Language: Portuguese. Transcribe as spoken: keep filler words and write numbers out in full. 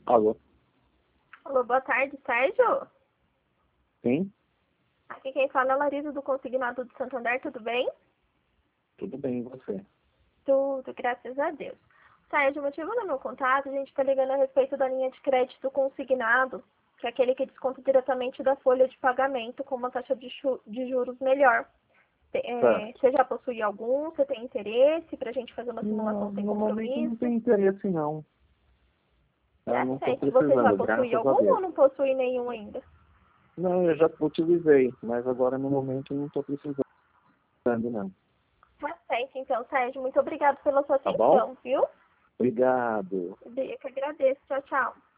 Alô? Alô, boa tarde, Sérgio? Sim? Aqui quem fala é a Larisa do Consignado de Santander, tudo bem? Tudo bem, e você? Tudo, graças a Deus. Sérgio, o motivo do meu contato, a gente está ligando a respeito da linha de crédito consignado, que é aquele que desconta diretamente da folha de pagamento com uma taxa de, chu- de juros melhor. É, Certo. você já possui algum? Você tem interesse para a gente fazer uma Não, simulação sem no momento não compromisso? tem interesse, não. Eu Tá não estou certo. Você já precisando, possui graças a algum ou Deus. não possui nenhum ainda? Não, eu já utilizei, mas agora no momento não estou precisando, não. Tá certo, então, Sérgio, muito obrigado pela sua Tá bom? atenção, viu? Obrigado. Eu que agradeço. Tchau, tchau.